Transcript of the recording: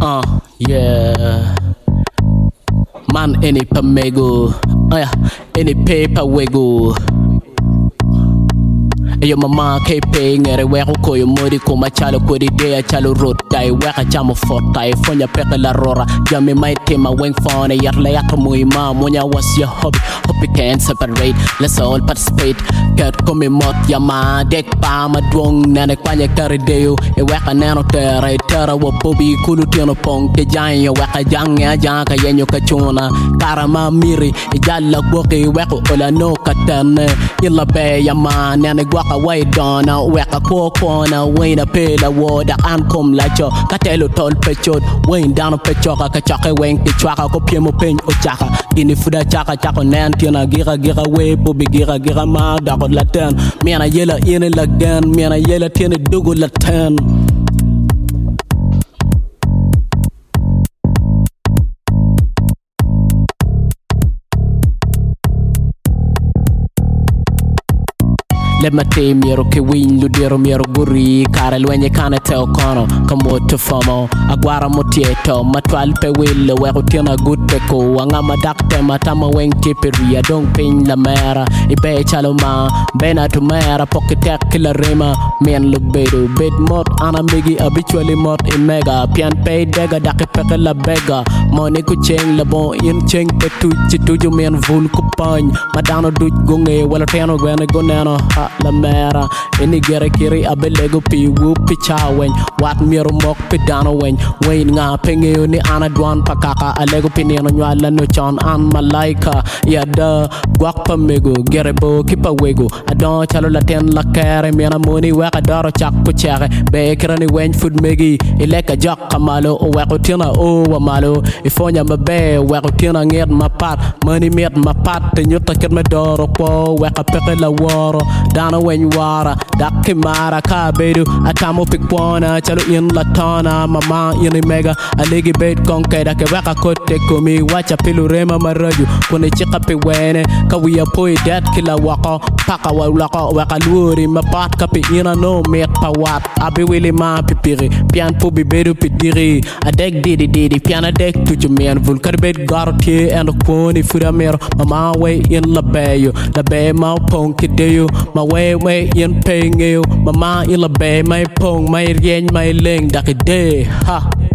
Yeah. Man, any pamego. Yeah, any paper wiggle. Yo mama kepe ngere weko koyo modi ko machalo ko di de chalo rota e weka chamo fota e fonya peke la rora jami mai tema weng phone yar la yak muy ma monya was your hobby hope you can separate let's all participate kat come mot yama dek pa ma dwong nane kwanya kare deo e weka nano tere tera wo bobi kulu tino pong ke jan yo weka jang ya jang ka yenyo ka chuna karama miri e jalla boke weko ola no katane illa be yama nane away dona weka kokona wena pela woda ankom lacho katelo tol pechot wen down pecho ka chaka wen ke chaka ko piemo pen o chaka ini fuda chaka chaka nan tina gira we bobi gira ma da ko laten miana yela ine lagan miana yela tine dugo laten let my team yero ke win ludero miero guri kare lwenye kane teo kono kamo to fomo agwara motieto matwal pe wille weko tina gutte ko wangama dakte matama wen kiperia dong pin la mera ibe chalo ma bena to mera poketek la rema men lubedo bed mot ana migi habitually mot in mega pian pay dega dake peke la bega money ku cheng la bon in cheng pe tuju men vul ku pany madano duj gonge wala teno gwene goneno la mera eni gere kiri abelego pi wupi chawen wat miro mok pedano wen nga penge ni ana dwan pakaka alego pinino nyala no chon an malaika ya da gwak pamego gere bo kipa wego adon chalo la ten la kere mena moni weka daro chak pu chere be krani wen food megi ileka jak kamalo o weko tina o wa malo ifonya mabe weko tina nged mapat money met mapat te nyota ket me doro po weka peke la woro dana wen wara dakke mara ka bedu atamo pikwana chalo in latana mama in mega aligi bet konke dake weka kote komi wacha pilu rema maraju kone chika pe wene ka wiya poi dat kila waka paka waka weka luri mapat ka pe ina no met pawat abi wili ma pipiri pian pubi bedu pitiri adek didi pian adek tuju men vulkar bet garti and koni fura mero mama way in la bayo la bay ma ponke deyo ma way in paying you mama in la bay my pong my yen my ling dake de ha